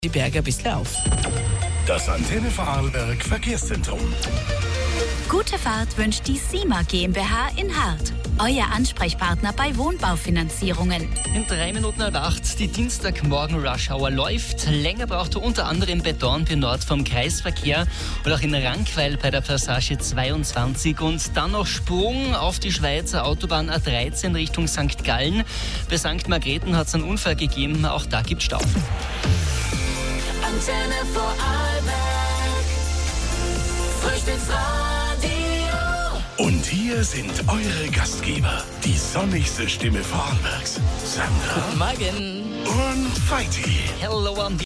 die Berge ein bisschen auf. Das Antenne Vorarlberg Verkehrszentrum. Gute Fahrt wünscht die SIMA GmbH in Hart. Euer Ansprechpartner bei Wohnbaufinanzierungen. In 7:03 die Dienstagmorgen Rush Hour läuft. Länger braucht er unter anderem bei Dornbirn Nord vom Kreisverkehr oder auch in Rankweil bei der Passage 22 und dann noch Sprung auf die Schweizer Autobahn A13 Richtung St. Gallen. Bei St. Margrethen hat es einen Unfall gegeben, auch da gibt es Stau. Antenne Vorarlberg, Frühstücksradio. Und hier sind eure Gastgeber, die sonnigste Stimme Vorarlbergs, Sandra Guten Morgen. und Feiti. Hello,